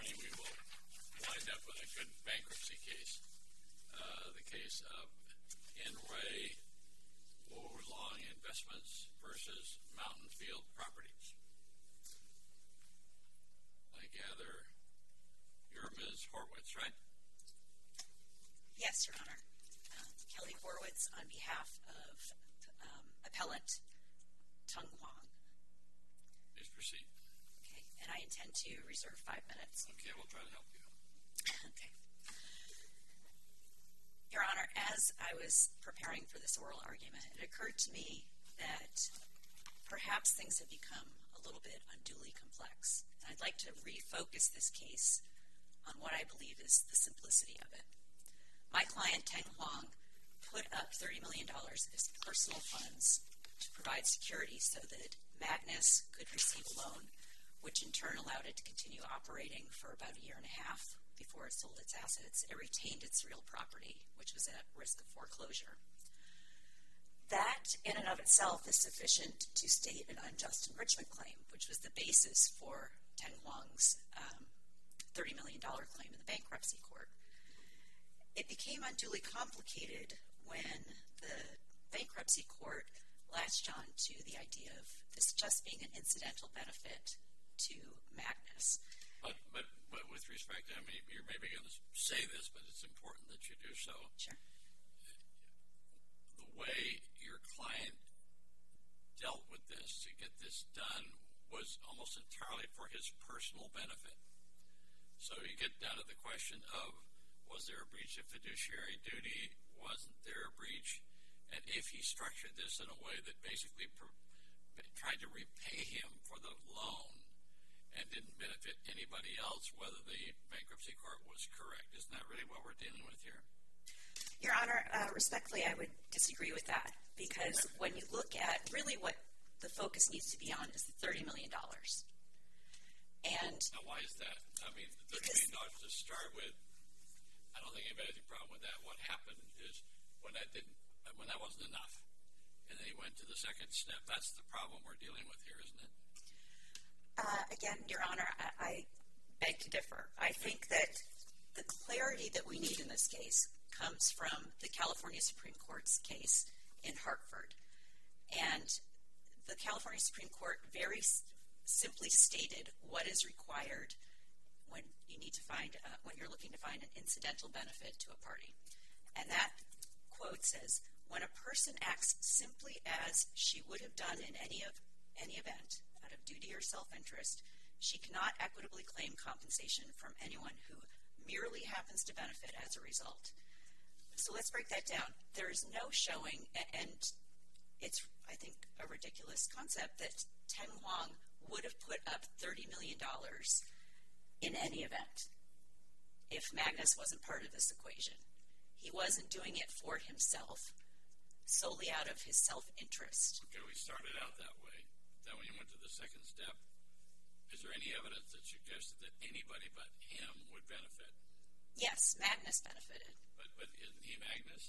morning we will wind up with a good bankruptcy case. The case of Enway Long Investments versus Mountain Field Properties. I gather you're Ms. Horwitz, right? Yes, Your Honor. Kelly Horwitz on behalf of Appellant Tung Huang. Please proceed. Okay, and I intend to reserve 5 minutes. Okay, we'll try to help you. Okay. Your Honor, as I was preparing for this oral argument, it occurred to me that perhaps things have become a little bit unduly complex. And I'd like to refocus this case on what I believe is the simplicity of it. My client, Tung Huang, put up $30 million of his personal funds to provide security so that Magnus could receive a loan, which in turn allowed it to continue operating for about a year and a half before it sold its assets. It retained its real property, which was at risk of foreclosure. That, in and of itself, is sufficient to state an unjust enrichment claim, which was the basis for Tung Huang's $30 million claim in the bankruptcy court. It became unduly complicated when the bankruptcy court latched on to the idea of this just being an incidental benefit to Magnus. But with respect, I mean, you're maybe going to say this, but it's important that you do so. Sure. The way your client dealt with this to get this done was almost entirely for his personal benefit. So you get down to the question of, was there a breach of fiduciary duty? Wasn't there a breach? And if he structured this in a way that basically tried to repay him for the loan and didn't benefit anybody else, whether the bankruptcy court was correct. Isn't that really what we're dealing with here? Your Honor, respectfully, I would disagree with that, because when you look at really what the focus needs to be on is the $30 million. And now, why is that? I mean, the $30 million to start with, I don't think anybody has a problem with that. What happened is when that wasn't enough, and then he went to the second step. That's the problem we're dealing with here, isn't it? Again, Your Honor, I beg to differ. I think that the clarity that we need in this case comes from the California Supreme Court's case in Hartford. And the California Supreme Court very simply stated what is required when you need to find, when you're looking to find an incidental benefit to a party. And that quote says, when a person acts simply as she would have done in any event, out of duty or self-interest, she cannot equitably claim compensation from anyone who merely happens to benefit as a result. So let's break that down. There is no showing, and it's, I think, a ridiculous concept, that Tung Huang would have put up $30 million in any event if Magnus wasn't part of this equation. He wasn't doing it for himself, solely out of his self-interest. Okay, we started out that way. Then when you went to the second step, is there any evidence that suggested that anybody but him would benefit? Yes, Magnus benefited. But isn't he Magnus?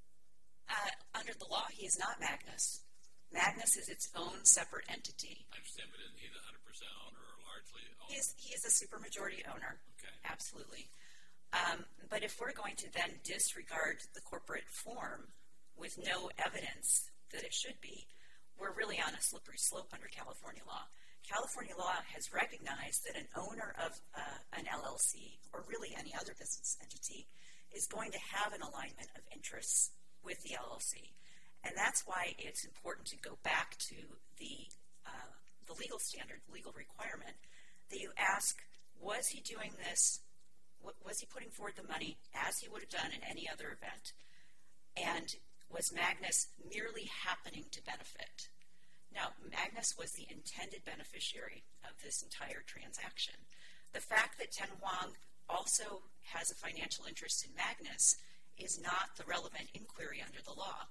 Under the law, he is not Magnus. Magnus is its own separate entity. I understand, but isn't he the 100% owner or largely owner? He is a supermajority owner. Okay. Absolutely. But if we're going to then disregard the corporate form with no evidence that it should be, we're really on a slippery slope under California law. California law has recognized that an owner of an LLC, or really any other business entity, is going to have an alignment of interests with the LLC. And that's why it's important to go back to the legal standard, legal requirement, that you ask, was he doing this, was he putting forward the money as he would have done in any other event? And was Magnus merely happening to benefit? Now, Magnus was the intended beneficiary of this entire transaction. The fact that Tung Huang also has a financial interest in Magnus is not the relevant inquiry under the law.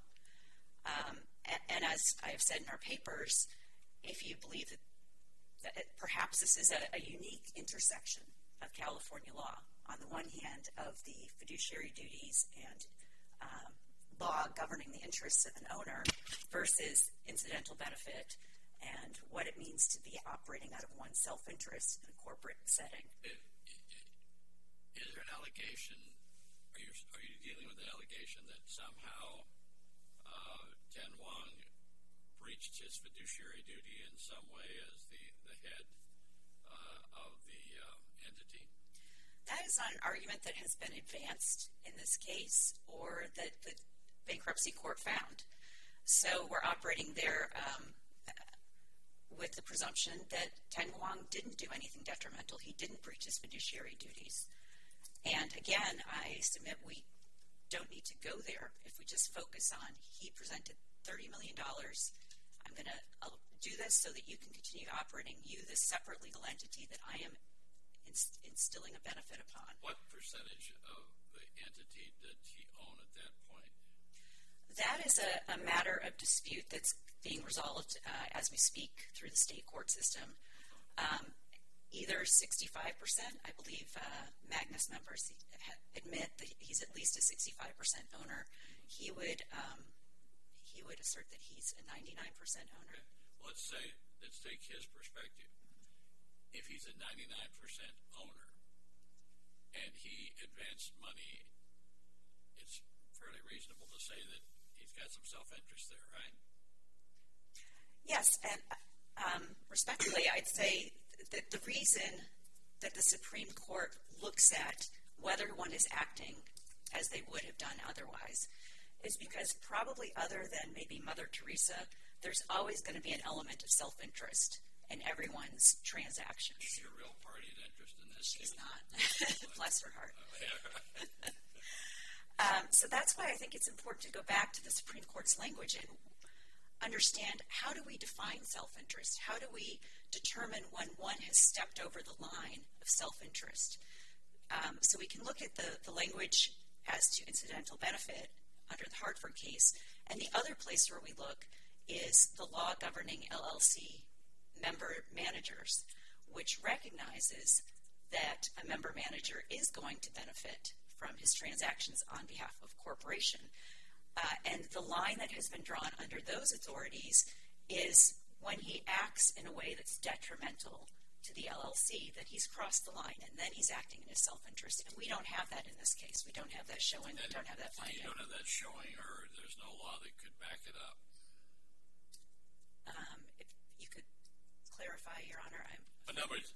And as I have said in our papers, if you believe that perhaps this is a unique intersection of California law, on the one hand of the fiduciary duties and law governing the interests of an owner versus incidental benefit and what it means to be operating out of one's self-interest in a corporate setting. Is there an allegation? Are you dealing with an allegation that somehow Ten Wong breached his fiduciary duty in some way as the head of the entity? That is not an argument that has been advanced in this case or that the bankruptcy court found. So we're operating there with the presumption that Ten Wong didn't do anything detrimental. He didn't breach his fiduciary duties. And again, I submit we don't need to go there if we just focus on he presented $30 million. I'll do this so that you can continue operating this separate legal entity that I am instilling a benefit upon. What percentage of the entity did he own at that point? That is a matter of dispute that's being resolved as we speak through the state court system. Either 65%, I believe Magnus members admit that he's at least a 65% owner. He would assert that he's a 99% owner. Okay. Let's take his perspective. If he's a 99% owner and he advanced money, it's fairly reasonable to say that he's got some self-interest there, right? Yes, and respectfully, I'd say that the reason that the Supreme Court looks at whether one is acting as they would have done otherwise is because probably other than maybe Mother Teresa, there's always going to be an element of self-interest in everyone's transactions. Is she a real party in interest in this? She's not. Bless her heart. So that's why I think it's important to go back to the Supreme Court's language and understand how do we define self-interest? How do we determine when one has stepped over the line of self-interest? So we can look at the language as to incidental benefit under the Hartford case. And the other place where we look is the law governing LLC member managers, which recognizes that a member manager is going to benefit from his transactions on behalf of corporation. And the line that has been drawn under those authorities is when he acts in a way that's detrimental to the LLC, that he's crossed the line, and then he's acting in his self-interest. And we don't have that in this case. We don't have that showing. We don't have that finding. You don't have that showing, or there's no law that could back it up? If you could clarify, Your Honor. In other words,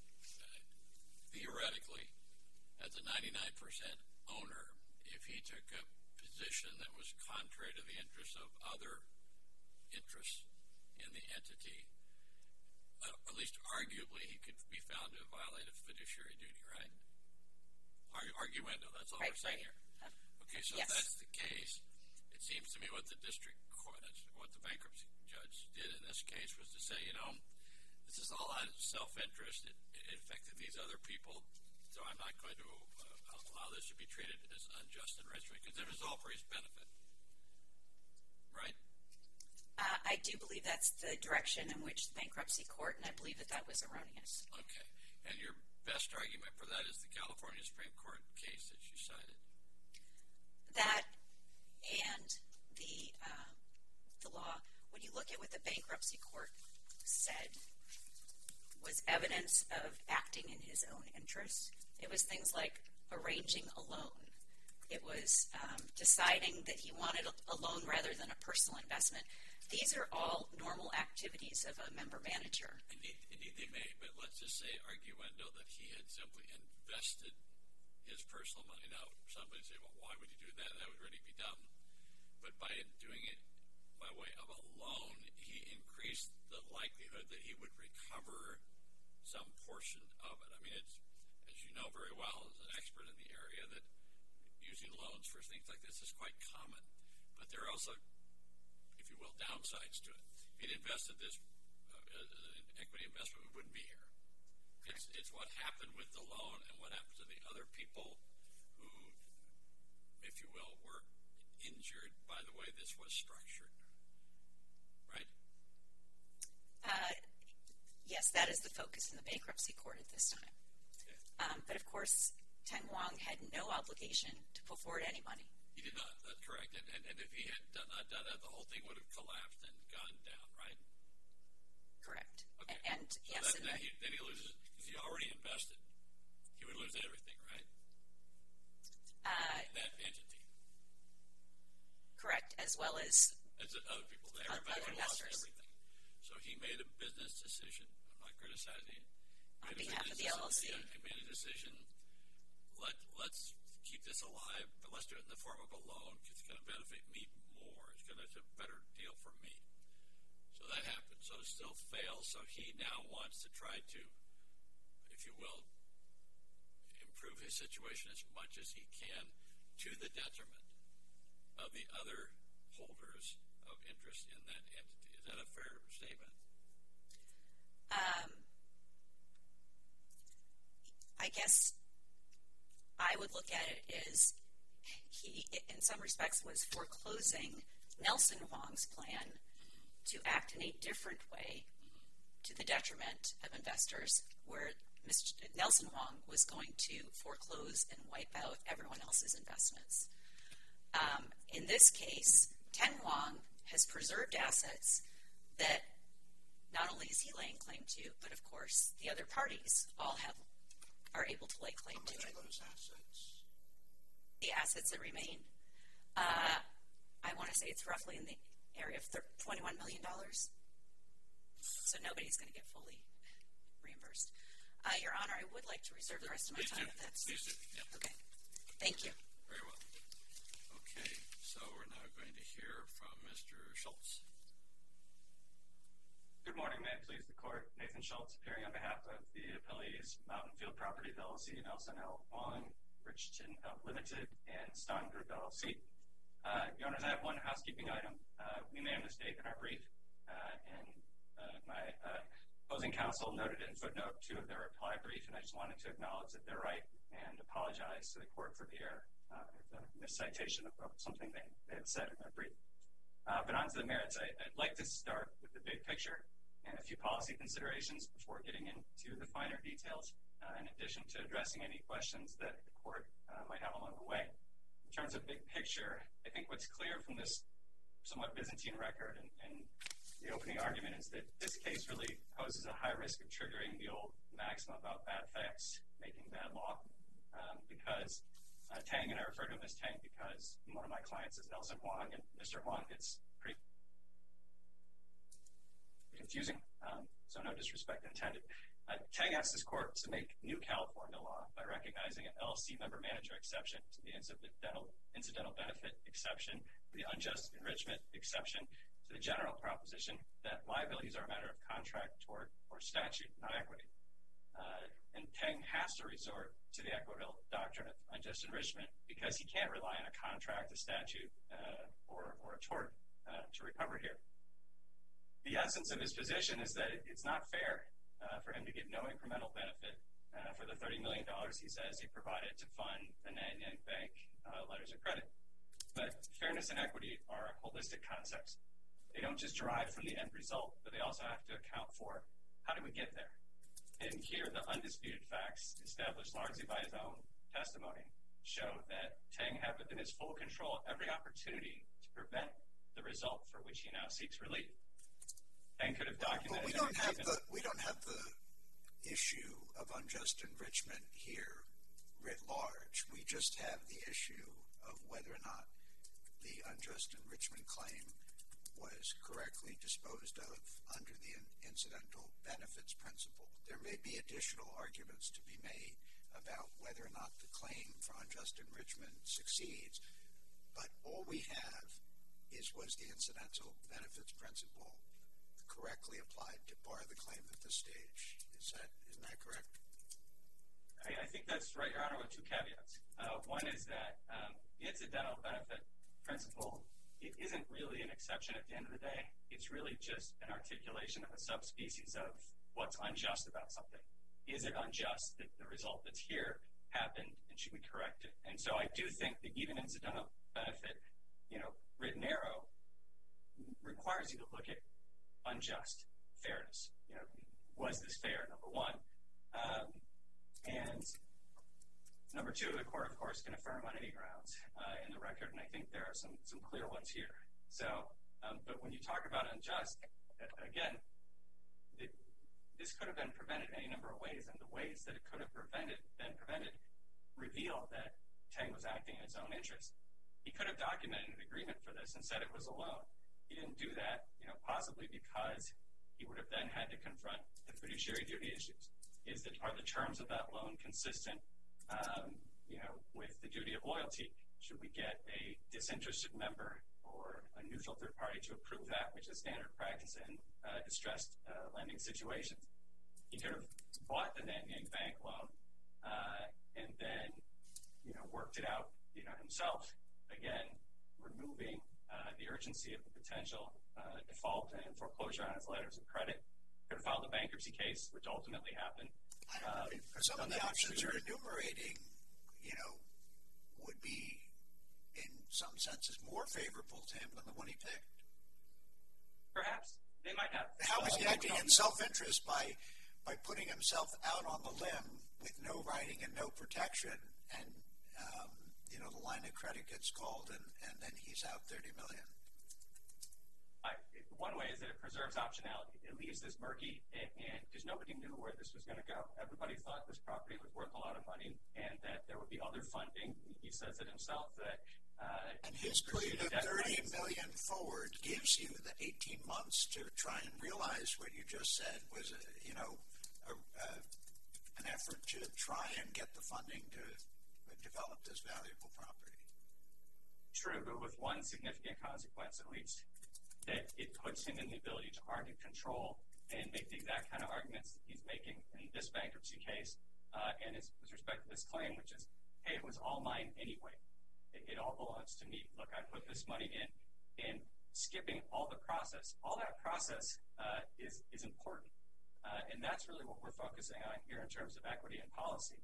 theoretically, as a 99% owner, if he took a position that was contrary to the interests of other interests in the entity, at least arguably he could be found to have violated fiduciary duty, right? Arguendo, that's all we're saying here. Okay, so yes. If that's the case, it seems to me what the district court, what the bankruptcy judge did in this case was to say, this is all out of self-interest. It affected these other people, so I'm not going to allow this to be treated as unjust and retributive because it was all for his benefit, right? I do believe that's the direction in which the bankruptcy court, and I believe that was erroneous. Okay. And your best argument for that is the California Supreme Court case that you cited? That and the law, when you look at what the bankruptcy court said was evidence of acting in his own interest, it was things like arranging a loan. It was deciding that he wanted a loan rather than a personal investment. These are all normal activities of a member manager. Indeed they may, but let's just say arguendo that he had simply invested his personal money. Now, somebody say, well, why would he do that? That would really be dumb. But by doing it by way of a loan, he increased the likelihood that he would recover some portion of it. I mean, it's, as you know very well, as an expert in the area, that using loans for things like this is quite common. But there are also, if you will, downsides to it. If he'd invested this as an equity investment, we wouldn't be here. It's what happened with the loan and what happened to the other people who, if you will, were injured by the way this was structured. Right? Yes, that is the focus in the bankruptcy court at this time. Okay. But of course, Ten Wong had no obligation to put forward any money. He did not. That's correct. And if he had not done that, the whole thing would have collapsed and gone down, right? Correct. Okay. And so yes. then he loses, because he already invested. He would lose everything, right? as well as other people. other Everybody lost investors. everything. So he made a business decision. I'm not criticizing it. On behalf of the LLC. He made a decision. Let's keep this alive, but let's do it in the form of a loan because it's going to benefit me more. It's a better deal for me. So that happened. So it still fails. So he now wants to try to, if you will, improve his situation as much as he can to the detriment of the other holders of interest in that entity. Is that a fair statement? I guess I would look at it as he, in some respects, was foreclosing Nelson Huang's plan to act in a different way to the detriment of investors, where Mr. Nelson Huang was going to foreclose and wipe out everyone else's investments. In this case, Teng Huang has preserved assets that not only is he laying claim to, but of course the other parties all are able to lay claim to. How much are those assets? The assets that remain, I want to say it's roughly in the area of $21 million. So nobody's going to get fully reimbursed. Your Honor, I would like to reserve the rest of my time. Please do. Yeah. Okay. Thank you. Very well. Okay, so we're now going to hear from Mr. Schultz. Good morning, may it please the court. Nathan Schultz appearing on behalf of the appellees Mountain Field Properties LLC, Nelson L. Huang, Richardson Limited, and Stein Group LLC. Your Honors, I have one housekeeping item. We made a mistake in our brief, and my opposing counsel noted in footnote 2 of their reply brief, and I just wanted to acknowledge that they're right and apologize to the court for the error, the miscitation of something they had said in their brief. But on to the merits. I'd like to start with the big picture and a few policy considerations before getting into the finer details, in addition to addressing any questions that the court might have along the way. In terms of big picture, I think what's clear from this somewhat Byzantine record and the opening argument is that this case really poses a high risk of triggering the old maxim about bad facts making bad law, because Tang, and I refer to him as Tang because one of my clients is Nelson Huang, and Mr. Huang gets pretty confusing, so no disrespect intended. Tang asked this court to make new California law by recognizing an LLC member-manager exception to the incidental benefit exception, the unjust enrichment exception, to the general proposition that liabilities are a matter of contract, tort, or statute, not equity. And Tang has to resort to the equitable doctrine of unjust enrichment because he can't rely on a contract, a statute, or a tort to recover here. The essence of his position is that it's not fair for him to get no incremental benefit for the $30 million he says he provided to fund the Nanyang Bank letters of credit. But fairness and equity are holistic concepts. They don't just derive from the end result, but they also have to account for how do we get there. And here, the undisputed facts, established largely by his own testimony, show that Tang had within his full control every opportunity to prevent the result for which he now seeks relief. Tang could have documented. But we don't have the issue of unjust enrichment here writ large. We just have the issue of whether or not the unjust enrichment claim was correctly disposed of under the incidental benefits principle. There may be additional arguments to be made about whether or not the claim for unjust enrichment succeeds, but all we have was the incidental benefits principle correctly applied to bar the claim at this stage. Isn't that correct? I think that's right, Your Honor, with two caveats. One is that the incidental benefit principle, it isn't really an exception at the end of the day. It's really just an articulation of a subspecies of what's unjust about something. Is it unjust that the result that's here happened, and should we correct it? And so I do think that even incidental benefit, written narrow, requires you to look at unjust fairness. Was this fair, number one? And number two, the court, of course, can affirm on any grounds in the record, and I think there are some clear ones here. So, but when you talk about unjust, again, this could have been prevented any number of ways, and the ways that it could have been prevented reveal that Tang was acting in his own interest. He could have documented an agreement for this and said it was a loan. He didn't do that, possibly because he would have then had to confront the fiduciary duty issues. Are the terms of that loan consistent, with the duty of loyalty? Should we get a disinterested member or a neutral third party to approve that, which is standard practice in distressed lending situations? He could have bought the Nanyang Bank loan and then, worked it out, himself. Again, removing the urgency of the potential default and foreclosure on his letters of credit. Could have filed a bankruptcy case, which ultimately happened. Some of the options you're enumerating, would be, in some senses, more favorable to him than the one he picked. Perhaps. They might have. How is he acting in self-interest by putting himself out on the limb with no writing and no protection, and the line of credit gets called, and then he's out $30 million? One way is that it preserves optionality. It leaves this murky, and because nobody knew where this was going to go. Everybody thought this property was worth a lot of money, and that there would be other funding. He says it himself that. And his plea of $30 million forward gives you the 18 months to try and realize what you just said was, an effort to try and get the funding to develop this valuable property. True, but with one significant consequence, at least, that it puts him in the ability to argue control and make the exact kind of arguments that he's making in this bankruptcy case, and with respect to this claim, which is, hey, it was all mine anyway. It all belongs to me. Look, I put this money in, and skipping all the process. All that process is important, and that's really what we're focusing on here in terms of equity and policy.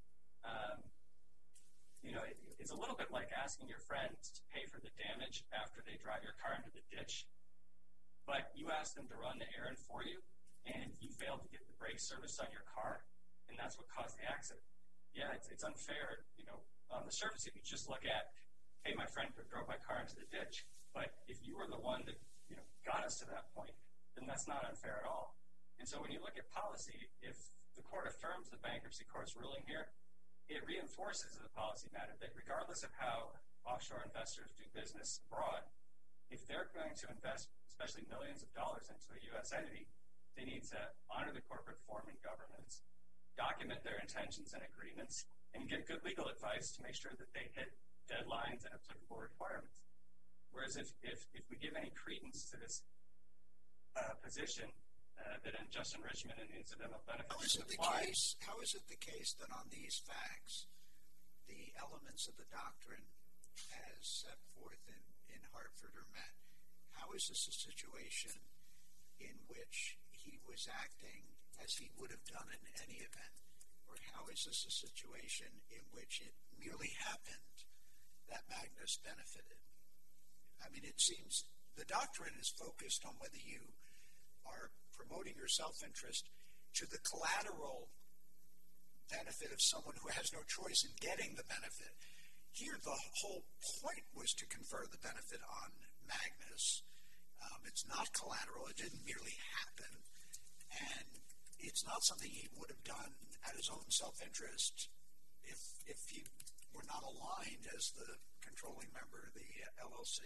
It's a little bit like asking your friends to pay for the damage after they drive your car into the ditch, but you ask them to run the errand for you, and you fail to get the brake service on your car, and that's what caused the accident. Yeah, it's unfair, on the surface if you just look at, hey, my friend drove my car into the ditch, but if you were the one that, got us to that point, then that's not unfair at all. And so when you look at policy, if the court affirms the bankruptcy court's ruling here, it reinforces the policy matter that regardless of how offshore investors do business abroad, if they're going to invest, especially millions of dollars into a U.S. entity, they need to honor the corporate form and governance, document their intentions and agreements, and get good legal advice to make sure that they hit deadlines and applicable requirements. Whereas if we give any credence to this position that unjust enrichment and incidental benefits apply. How is it the case that on these facts, the elements of the doctrine as set forth in Hartford are met? How is this a situation in which he was acting as he would have done in any event? Or how is this a situation in which it merely happened that Magnus benefited? I mean, it seems the doctrine is focused on whether you are promoting your self-interest to the collateral benefit of someone who has no choice in getting the benefit. Here, the whole point was to confer the benefit on Magnus. It's not collateral. It didn't merely happen. And it's not something he would have done at his own self-interest if he were not aligned as the controlling member of the LLC.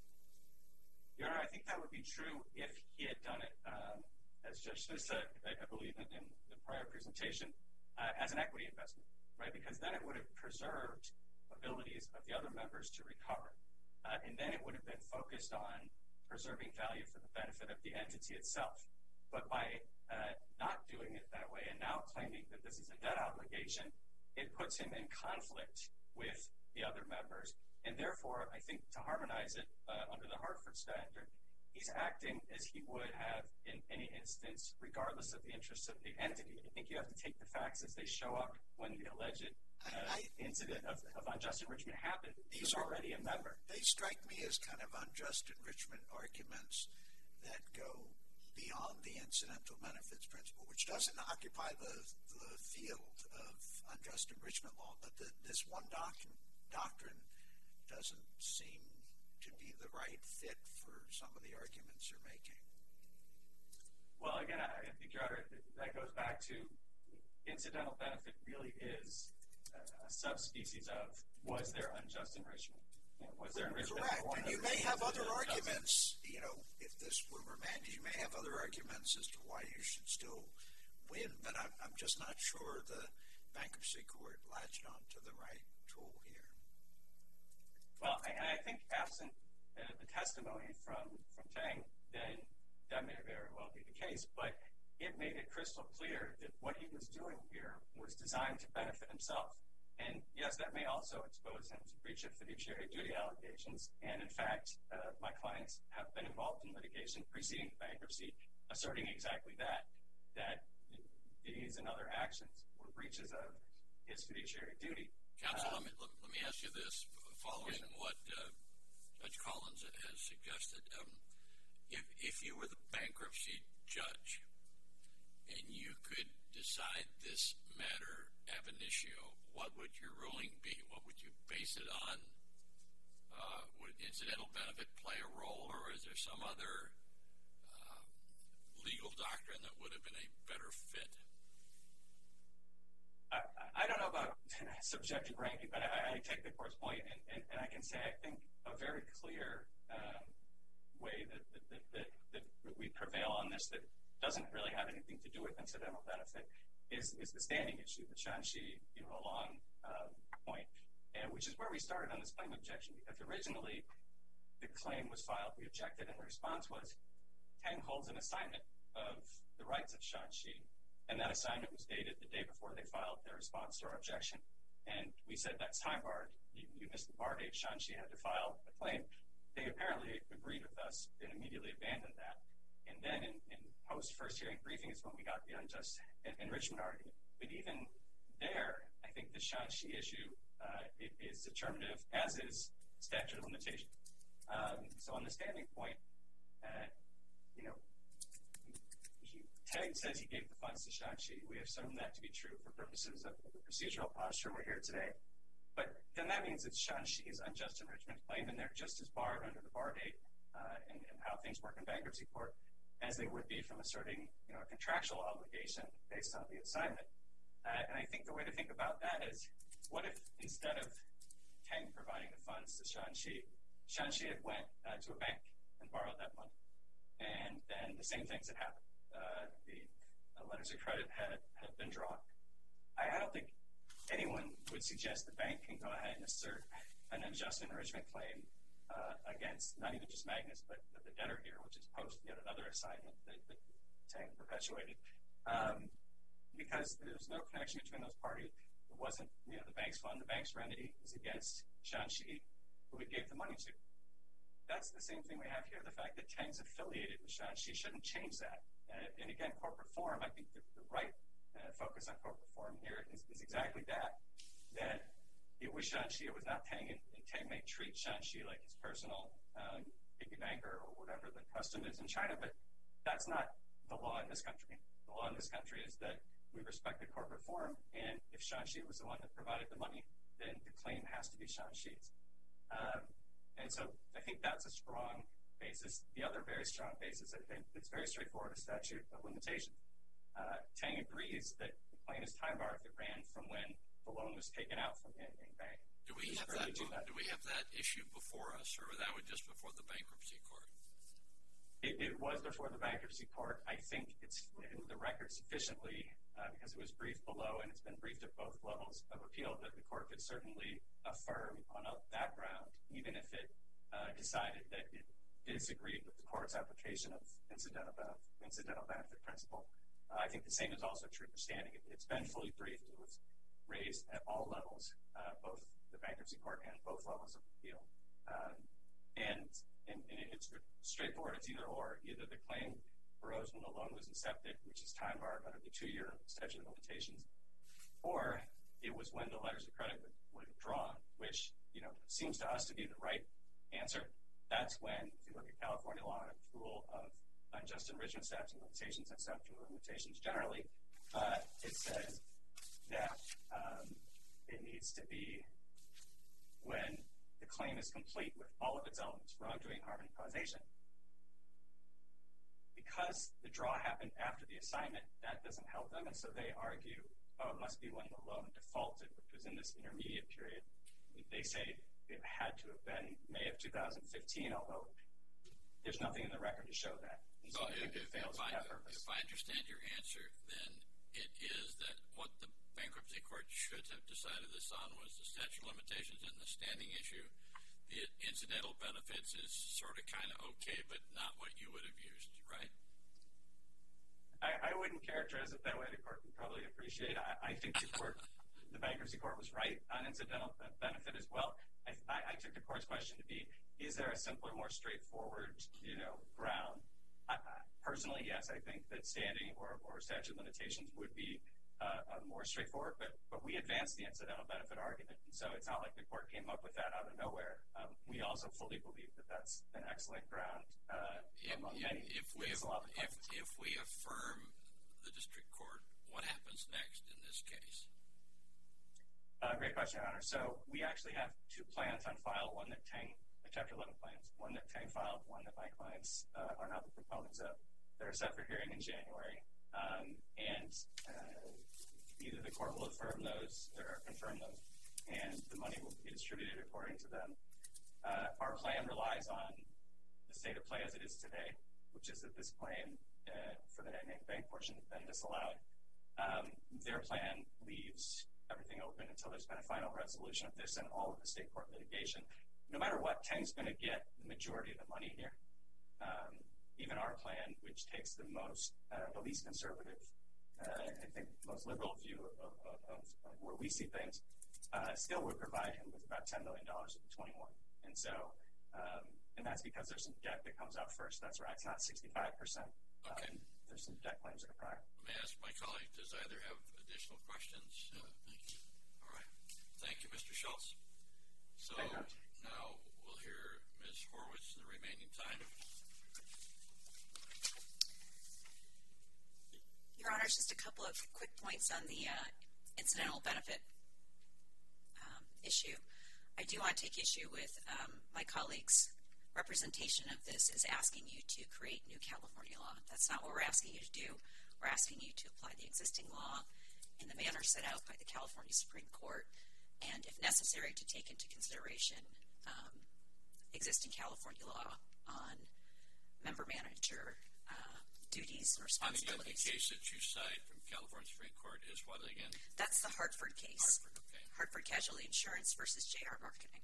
Your Honor, I think that would be true if he had done it, as Judge Smith said, I believe in the prior presentation, as an equity investment, right? Because then it would have preserved abilities of the other members to recover. And then it would have been focused on preserving value for the benefit of the entity itself. But by not doing it that way and now claiming that this is a debt obligation, it puts him in conflict with the other members. And therefore, I think to harmonize it under the Hartford standard, he's acting as he would have in any instance, regardless of the interests of the entity. I think you have to take the facts as they show up when the alleged incident of unjust enrichment happened. He's already a member. They strike me as kind of unjust enrichment arguments that go beyond the incidental benefits principle, which doesn't occupy the field of unjust enrichment law, but this one doctrine doesn't seem to be the right fit for some of the arguments you're making. Well, again, I think, Your Honor, that goes back to incidental benefit really is a subspecies of was there unjust enrichment. Was there enrichment? Correct. And you may have other arguments, if this were remanded, you may have other arguments as to why you should still win, but I'm just not sure the bankruptcy court latched onto the right tool here. Well, I think absent the testimony from Tang, then that may very well be the case, but it made it crystal clear that what he was doing here was designed to benefit himself. And yes, that may also expose him to breach of fiduciary duty allegations. And in fact, my clients have been involved in litigation preceding bankruptcy, asserting exactly that these and other actions were breaches of his fiduciary duty. Counsel, let me ask you this, following what Judge Collins has suggested. If you were the bankruptcy judge and you could decide this matter ab initio, what would your ruling be? What would you base it on? Would incidental benefit play a role, or is there some other legal doctrine that would have been a better fit? I don't know about subjective ranking, but I take the court's point, and I can say I think a very clear way that we prevail on this that doesn't really have anything to do with incidental benefit is the standing issue, the Shanxi Long point, and which is where we started on this claim objection, because originally the claim was filed, we objected, and the response was Tang holds an assignment of the rights of Shanxi, and that assignment was dated the day before they filed their response to our objection. And we said that's time barred. You missed the bar date. Shanxi had to file a claim. They apparently agreed with us and immediately abandoned that. And then in post-first hearing briefing is when we got the unjust enrichment argument. But even there, I think the Shanxi issue is determinative, as is statute of limitations. So on the standing point, Tang says he gave the funds to Shanxi. We assume that to be true for purposes of the procedural posture we're here today. But then that means it's Shanxi's unjust enrichment claim, and they're just as barred under the bar date and how things work in bankruptcy court as they would be from asserting a contractual obligation based on the assignment. And I think the way to think about that is, what if instead of Tang providing the funds to Shanxi had went to a bank and borrowed that money, and then the same things had happened. The letters of credit had been drawn. I don't think anyone would suggest the bank can go ahead and assert an unjust enrichment claim against not even just Magnus, but the debtor here, which is post yet another assignment that Tang perpetuated. Because there's no connection between those parties. It wasn't the bank's fund. The bank's remedy was against Shanxi, who it gave the money to. That's the same thing we have here. The fact that Tang's affiliated with Shanxi shouldn't change that. And again, corporate form, I think the right focus on corporate form here is exactly that it was Shanxi, it was not Tang, and Tang may treat Shanxi like his personal piggy banker or whatever the custom is in China, but that's not the law in this country. The law in this country is that we respect the corporate form, and if Shanxi was the one that provided the money, then the claim has to be Shanxi's. And so I think that's a strong basis. The other very strong basis, I think, it's very straightforward, a statute of limitations. Tang agrees that the claim is time barred if it ran from when the loan was taken out from Yangyang Bank. Do we have that issue before us, or that was just before the bankruptcy court? It was before the bankruptcy court. I think it's in the record sufficiently, because it was briefed below and it's been briefed at both levels of appeal, that the court could certainly affirm on that ground, even if it decided that it disagreed with the court's application of incidental benefit principle. I think the same is also true for standing. It's been fully briefed. It was raised at all levels, both the bankruptcy court and both levels of appeal. And it's straightforward. It's either or. Either the claim arose when the loan was accepted, which is time barred under the 2-year statute of limitations, or it was when the letters of credit were drawn, which seems to us to be the right answer. That's when, if you look at California law and a rule of unjust enrichment statute of limitations and statute of limitations generally, it says that it needs to be when the claim is complete with all of its elements, wrongdoing, harm, and causation. Because the draw happened after the assignment, that doesn't help them, and so they argue, it must be when the loan defaulted, which was in this intermediate period. They say it had to have been May of 2015, although there's nothing in the record to show that. And so if I understand your answer, then it is that what the bankruptcy court should have decided this on was the statute of limitations and the standing issue. The incidental benefits is sort of kind of okay, but not what you would have used, right? I wouldn't characterize it that way. The court would probably appreciate it. I think the bankruptcy court was right on incidental benefit as well. I took the court's question to be, is there a simpler, more straightforward, ground? Personally, yes, I think that standing or statute of limitations would be more straightforward, but we advanced the incidental benefit argument, and so it's not like the court came up with that out of nowhere. We also fully believe that that's an excellent ground among many. If we affirm the district court, what happens next in this case? Great question, Your Honor. So we actually have two plans on file, one that Tang, the Chapter 11 plans, one that Tang filed, one that my clients are now the proponents of. They're set for hearing in January, and either the court will affirm those or confirm those, and the money will be distributed according to them. Our plan relies on the state of play as it is today, which is that this claim for the named bank portion has been disallowed. Their plan leaves everything open until there's been a final resolution of this and all of the state court litigation. No matter what, Tang's going to get the majority of the money here. Even our plan, which takes the least conservative, I think most liberal view of where we see things, still would provide him with about $10 million of the 21. And so, and that's because there's some debt that comes out first. That's right. It's not 65%. Okay. There's some debt claims that are prior. May I ask my colleague, does either have additional questions? No, thank you. All right. Thank you, Mr. Schultz. So now we'll hear Ms. Horwitz in the remaining time. Your Honor, just a couple of quick points on the incidental benefit issue. I do want to take issue with my colleague's representation of this as asking you to create new California law. That's not what we're asking you to do. We're asking you to apply the existing law in the manner set out by the California Supreme Court, and if necessary, to take into consideration existing California law on member manager duties and responsibilities. The case that you cite from California Supreme Court is what again? That's the Hartford case. Hartford, okay. Hartford Casualty Insurance versus JR Marketing.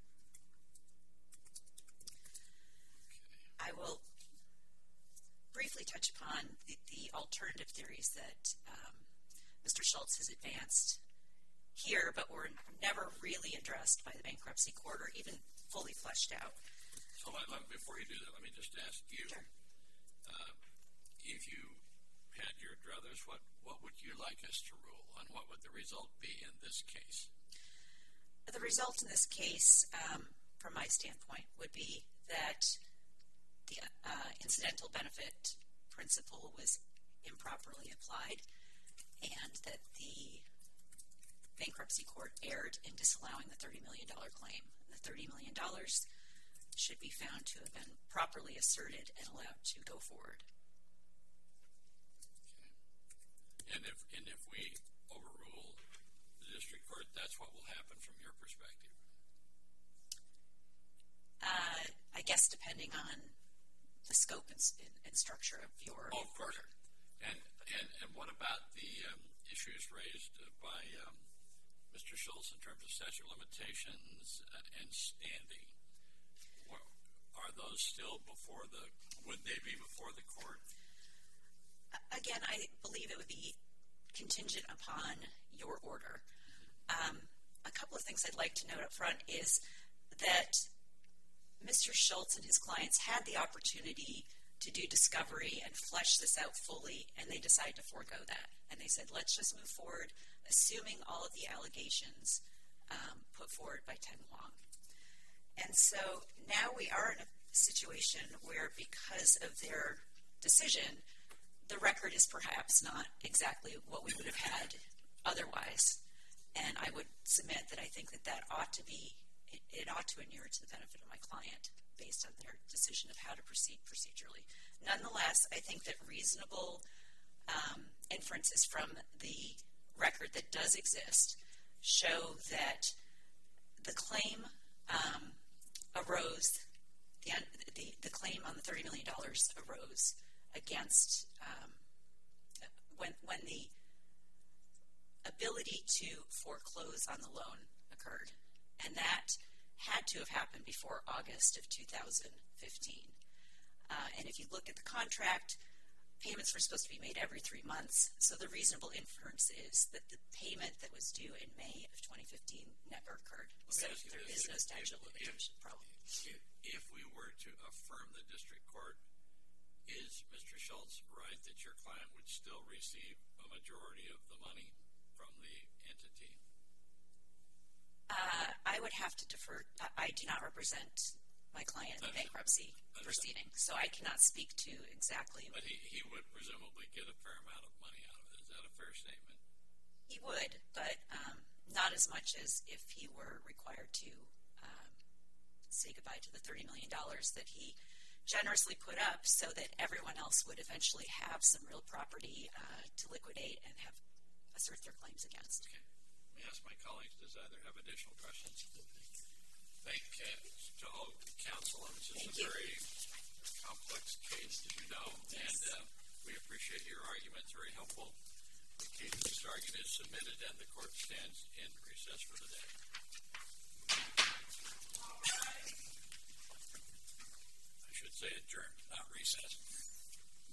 Okay. I will briefly touch upon the alternative theories that Mr. Schultz has advanced here, but were never really addressed by the bankruptcy court or even fully fleshed out. So before you do that, let me just ask you. Sure. If you had your druthers, what would you like us to rule, and what would the result be in this case? The result in this case, from my standpoint, would be that the incidental benefit principle was improperly applied, and that the bankruptcy court erred in disallowing the $30 million claim. The $30 million should be found to have been properly asserted and allowed to go forward. And if we overrule the district court, that's what will happen from your perspective? I guess depending on the scope and structure of your order. And what about the issues raised by Mr. Schultz in terms of statute of limitations and standing? Are those still would they be before the court? Again, I believe it would be contingent upon your order. A couple of things I'd like to note up front is that Mr. Schultz and his clients had the opportunity to do discovery and flesh this out fully, and they decided to forego that. And they said, let's just move forward, assuming all of the allegations put forward by Teng Wang. And so now we are in a situation where, because of their decision, the record is perhaps not exactly what we would have had otherwise. And I would submit that I think that ought to be, it ought to inure to the benefit of my client based on their decision of how to proceed procedurally. Nonetheless, I think that reasonable inferences from the record that does exist show that the claim arose against when the ability to foreclose on the loan occurred. And that had to have happened before August of 2015. And if you look at the contract, payments were supposed to be made every 3 months. So the reasonable inference is that the payment that was due in May of 2015 never occurred. So there is no statute of limitations problem. If we were to affirm the district court, is Mr. Schultz right that your client would still receive a majority of the money from the entity? I would have to defer. I do not represent my client in the bankruptcy proceeding, so I cannot speak to exactly. But he would presumably get a fair amount of money out of it. Is that a fair statement? He would, but not as much as if he were required to say goodbye to the $30 million that he generously put up so that everyone else would eventually have some real property to liquidate and have assert their claims against. Okay. Let me ask my colleagues, does either have additional questions? Thank to all counsel. This is a very complex case, as you know, and we appreciate your arguments. Very helpful. The case just argued is submitted, and the court stands in recess for the day. I should say adjourned, not recess.